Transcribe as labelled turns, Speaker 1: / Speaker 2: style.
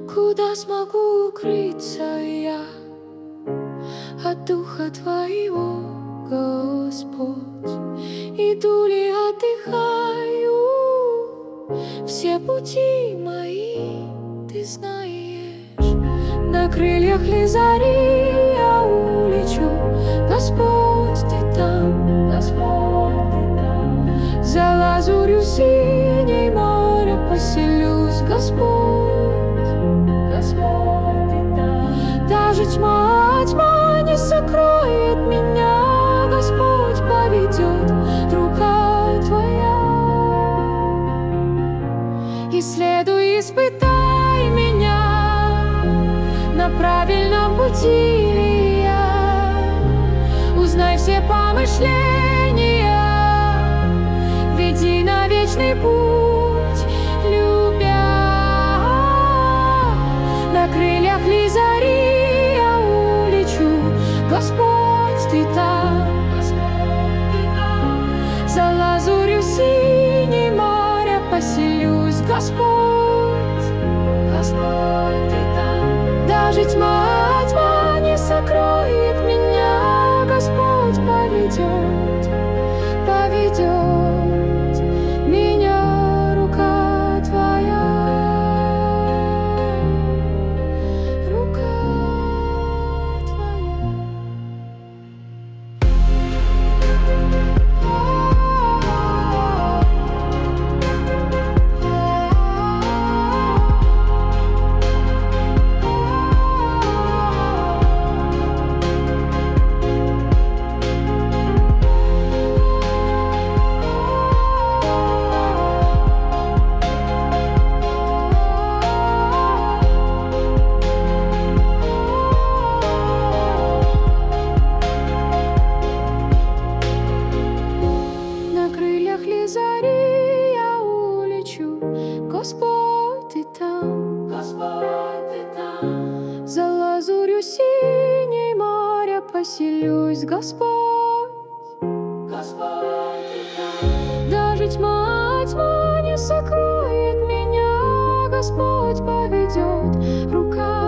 Speaker 1: Куда смогу укрыться я от Духа Твоего, Господь? Иду ли отдыхаю, все пути мои Ты знаешь. На крыльях ли зари я улечу, Господь, Ты там, Господь, Ты там. За лазурью синей моря поселюсь, Господь, Господь, Ты там. Даже тьма не сокроет меня, Господь поведет рука Твоя. Исследуй, испытай меня, на правильном пути ли я. Узнай все помышления, веди на вечный путь, любя. На крыльях ли зари я улечу, Господь, Ты там, Господь, Ты там. За лазурью синей моря поселюсь, Господь, Господь, Ты там. Даже тьма не сокроет меня, Господь поведет, поведет меня рука Твоя, рука Твоя. Зари я улечу, Господь, Ты там, Господь, Ты там. За лазурью синей моря поселюсь, Господь, Господь, Ты там. Даже тьма не сокроет меня, Господь поведет рука